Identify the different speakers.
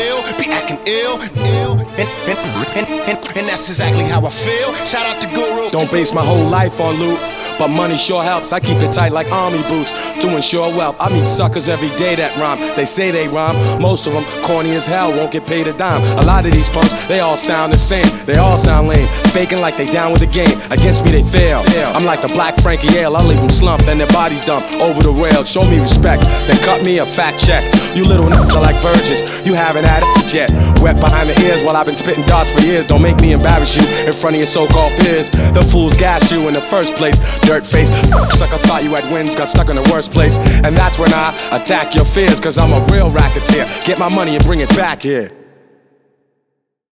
Speaker 1: will, be acting ill, and that's exactly how I feel. Shout out to Guru.
Speaker 2: Don't base my whole life on loot, but money sure helps. I keep it tight like army boots to ensure wealth. I meet suckers every day that rhyme. They say they rhyme, most of them corny as hell, won't get paid a dime. A lot of these punks, they all sound the same. They all sound lame, faking like they down with the game. Against me they fail. I'm like the black Frankie Yale. I'll leave them slumped and their bodies dumped over the rail. Show me respect, then cut me a fat check. You little niggas are like virgins, you haven't had it yet. Wet behind the ears while I've been spitting darts for years. Don't make me embarrass you in front of your so-called peers. The fools gassed you in the first place. Dirt face, sucker thought you had wins, got stuck in the worst place. And that's when I attack your fears, cause I'm a real racketeer. Get my money and bring it back here.